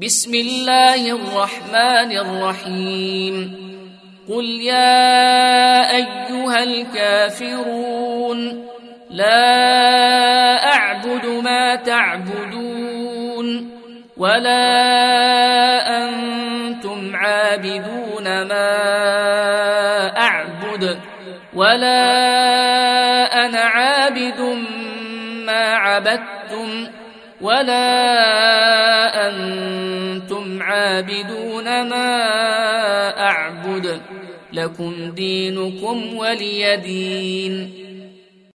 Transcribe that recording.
بسم الله الرحمن الرحيم قل يا أيها الكافرون لا أعبد ما تعبدون ولا أنتم عابدون ما أعبد ولا أنا عابد ما عبدتم ولا أنتم عابدون ما أعبد لكم دينكم ولي دين.